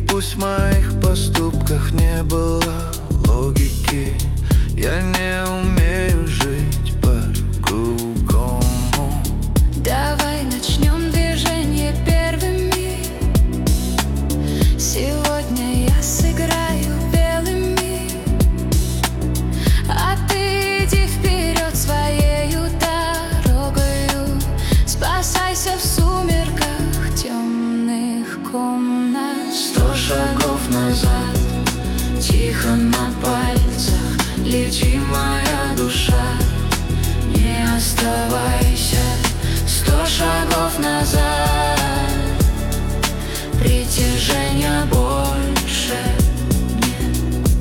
пусть в моих поступках не было логики, я не умею жить по-другому. Давай начнем движение первыми. Сегодня я сыграю белыми, а ты иди вперед своею дорогою. Спасайся в сумерках темных комнат. 100 шагов назад, тихо на пальцах, лети, моя душа, не оставайся. 100 шагов назад, притяжения больше нет.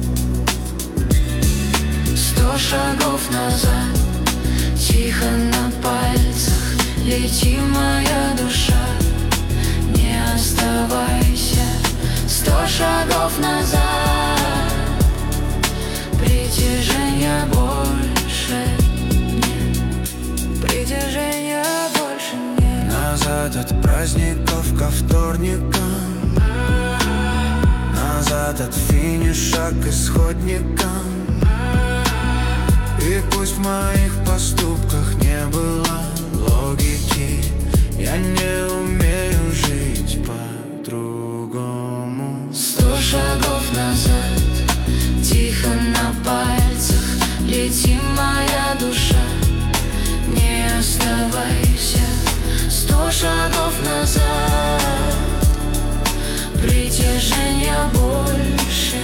100 шагов назад, тихо на пальцах, лети, моя душа, не оставайся. 100 шагов назад, притяжения больше нет. Притяжения больше нет. Назад от праздников ко вторникам, назад от финиша к исходникам. И пусть в моих поступках не было логики, я не умею жить по-другому. 100 шагов назад, тихо на пальцах, лети, моя душа, не оставайся. 100 шагов назад, притяжения больше.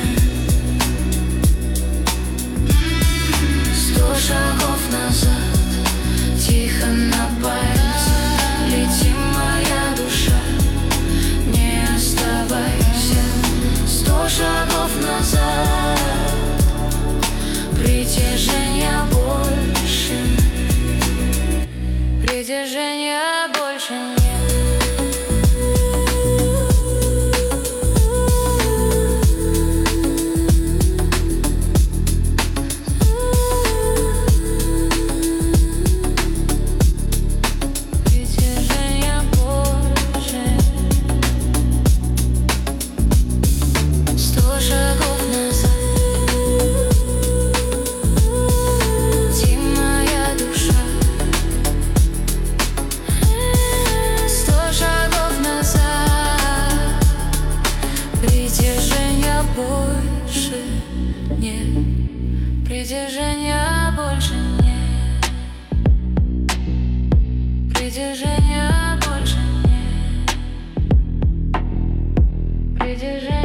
100 шагов назад, тихо на пальцах, лети, моя душа, не оставайся. 100 шагов назад, притяжения больше. Притяжения больше нет. Притяжения больше. 100 шагов назад, лети, моя душа. 100 шагов назад, притяжения больше нет. Притяжения больше нет. Притяжения больше нет. Притяжения